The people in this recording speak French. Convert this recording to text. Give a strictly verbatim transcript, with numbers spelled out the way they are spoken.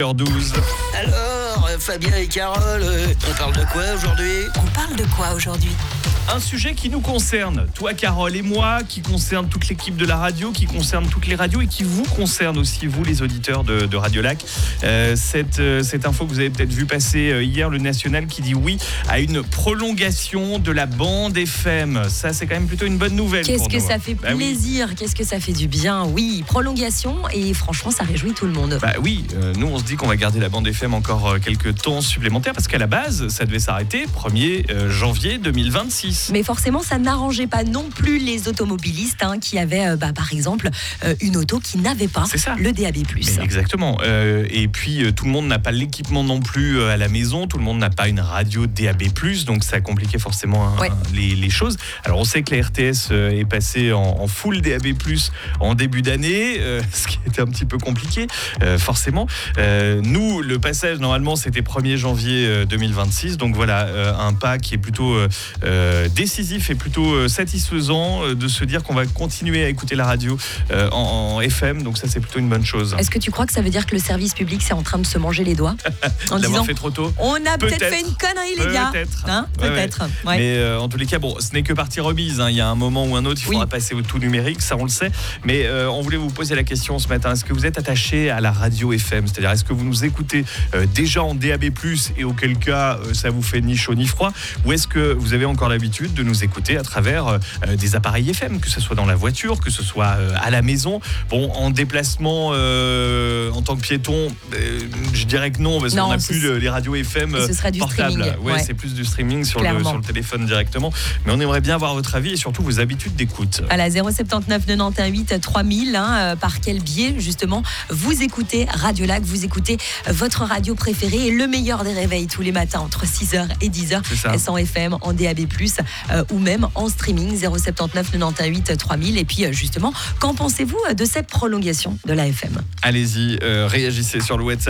heure douze. Alors, euh, Fabien et Carole, euh, on parle de quoi aujourd'hui ? On parle de quoi aujourd'hui ? Un sujet qui nous concerne, toi Carole et moi, qui concerne toute l'équipe de la radio, qui concerne toutes les radios et qui vous concerne aussi, vous les auditeurs de, de Radio Lac. Euh, cette, euh, cette info que vous avez peut-être vu passer euh, hier, le National qui dit oui à une prolongation de la bande F M. Ça, c'est quand même plutôt une bonne nouvelle. Qu'est-ce pour que nous. ça fait Bah plaisir, oui. Qu'est-ce que ça fait du bien. Oui, prolongation et franchement, ça réjouit tout le monde. Bah oui, euh, nous on se dit qu'on va garder la bande F M encore euh, quelques temps supplémentaires parce qu'à la base, ça devait s'arrêter premier janvier deux mille vingt-six. Mais forcément, ça n'arrangeait pas non plus les automobilistes hein, qui avaient, euh, bah, par exemple, euh, une auto qui n'avait pas le D A B plus. Mais exactement. Euh, et puis, euh, tout le monde n'a pas l'équipement non plus euh, à la maison. Tout le monde n'a pas une radio D A B plus. Donc, ça compliquait forcément hein, ouais. les, les choses. Alors, on sait que la R T S euh, est passée en, en full D A B plus en début d'année, euh, ce qui était un petit peu compliqué, euh, forcément. Euh, nous, le passage, normalement, c'était premier janvier deux mille vingt-six. Donc, voilà, euh, un pas qui est plutôt... Euh, décisif et plutôt satisfaisant de se dire qu'on va continuer à écouter la radio en, en F M, donc ça c'est plutôt une bonne chose. Est-ce que tu crois que ça veut dire que le service public c'est en train de se manger les doigts en disant fait trop tôt? On a peut-être, peut-être fait une connerie les gars. Peut-être, hein ouais, peut-être. Ouais. Ouais. Mais euh, en tous les cas, bon, ce n'est que partie remise. Hein. Il y a un moment ou un autre, il faudra oui. passer au tout numérique, ça on le sait. Mais euh, on voulait vous poser la question ce matin. Est-ce que vous êtes attaché à la radio F M? C'est-à-dire, est-ce que vous nous écoutez euh, déjà en D A B plus, et auquel cas euh, ça vous fait ni chaud ni froid, ou est-ce que vous avez encore l'habitude de nous écouter à travers euh, des appareils F M, que ce soit dans la voiture, que ce soit euh, à la maison. Bon, en déplacement euh, en tant que piéton, euh, je dirais que non, parce non, qu'on n'a plus le, les radios F M ce serait du portables. Ouais, ouais. C'est plus du streaming sur le, sur le téléphone directement. Mais on aimerait bien avoir votre avis et surtout vos habitudes d'écoute. À la zéro sept neuf quatre-vingt-dix-huit trois mille, hein, par quel biais justement vous écoutez Radio Lac, vous écoutez votre radio préférée et le meilleur des réveils tous les matins entre six heures et dix heures, est en F M, en D A B plus, euh, ou même en streaming zéro sept neuf quatre-vingt-dix-huit trois mille. Et puis justement, qu'en pensez-vous de cette prolongation de la F M? Allez-y, euh, réagissez sur le WhatsApp.